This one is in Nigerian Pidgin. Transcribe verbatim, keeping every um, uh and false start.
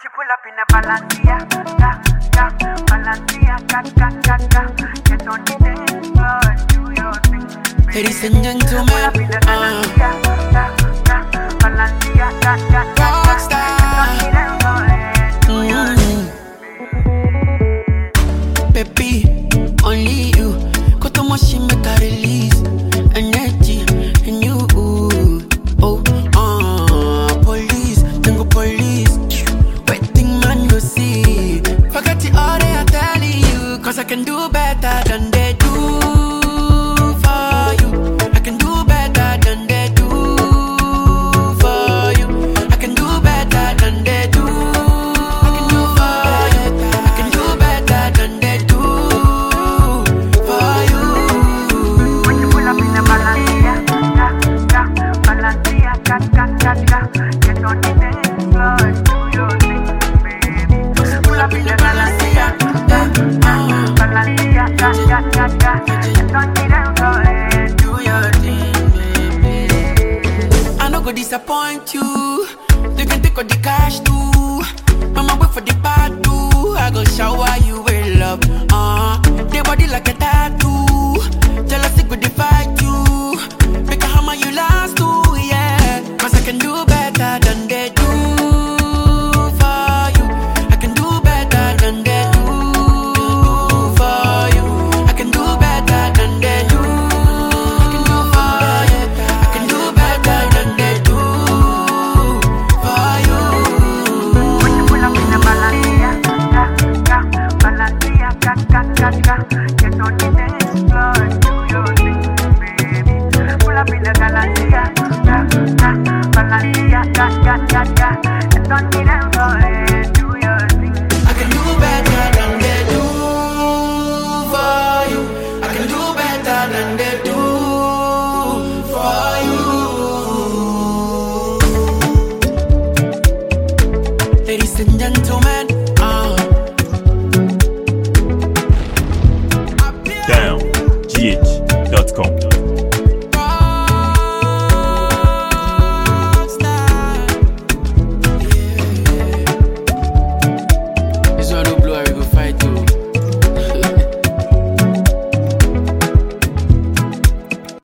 she pull up in a Balenciaga, ga, ga, Balenciaga, ga, ga, ga. Get on the dance floor and do your thing. Ladies and gentlemen, Pull up in a Balenciaga, ga, ga, Balenciaga, ga, ga, ga. Rockstar. Mm-hmm. Baby, only you. Got too much shit make I release energy and you. Oh, uh, police, then go police. Waiting man go see. Forget it all they are telling you, cause I can do better.